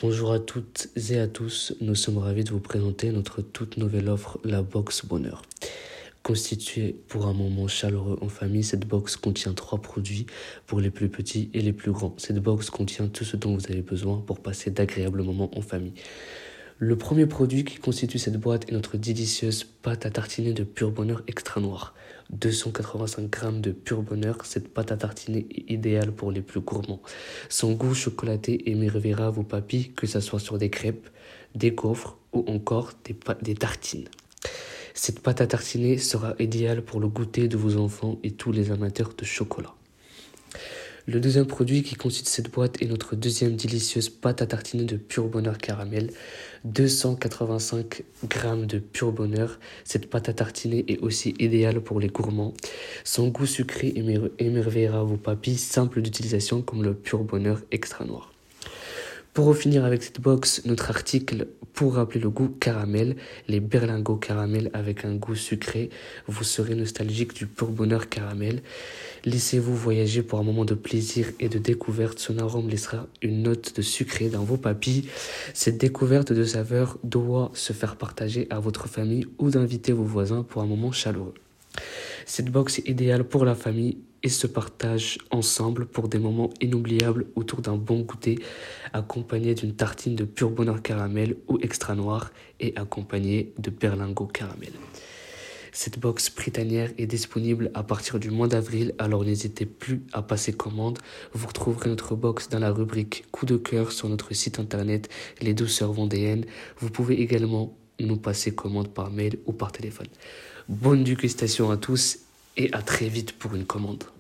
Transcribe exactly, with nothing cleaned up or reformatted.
Bonjour à toutes et à tous, nous sommes ravis de vous présenter notre toute nouvelle offre, la Box Bonheur. Constituée pour un moment chaleureux en famille, cette box contient trois produits pour les plus petits et les plus grands. Cette box contient tout ce dont vous avez besoin pour passer d'agréables moments en famille. Le premier produit qui constitue cette boîte est notre délicieuse pâte à tartiner de Pur Bonheur Extra Noir. deux cent quatre-vingt-cinq grammes de Pur Bonheur, cette pâte à tartiner est idéale pour les plus gourmands. Son goût chocolaté émerveillera vos papilles, que ce soit sur des crêpes, des gaufres ou encore des, des tartines. Cette pâte à tartiner sera idéale pour le goûter de vos enfants et tous les amateurs de chocolat. Le deuxième produit qui constitue cette boîte est notre deuxième délicieuse pâte à tartiner de Pur Bonheur Caramel. deux cent quatre-vingt-cinq grammes de Pur Bonheur. Cette pâte à tartiner est aussi idéale pour les gourmands. Son goût sucré émer- émerveillera vos papilles, simple d'utilisation comme le Pur Bonheur Extra Noir. Pour finir avec cette box, notre article pour rappeler le goût caramel, les berlingots caramel avec un goût sucré. Vous serez nostalgique du Pur Bonheur caramel. Laissez-vous voyager pour un moment de plaisir et de découverte. Son arôme laissera une note de sucré dans vos papilles. Cette découverte de saveurs doit se faire partager à votre famille ou d'inviter vos voisins pour un moment chaleureux. Cette box est idéale pour la famille et se partage ensemble pour des moments inoubliables autour d'un bon goûter, accompagné d'une tartine de Pur Bonheur caramel ou extra noir et accompagné de berlingots caramel. Cette box printanière est disponible à partir du mois d'avril, alors n'hésitez plus à passer commande. Vous retrouverez notre box dans la rubrique coup de cœur sur notre site internet Les Douceurs Vendéennes. Vous pouvez également nous passer commande par mail ou par téléphone. Bonne dégustation à tous et à très vite pour une commande.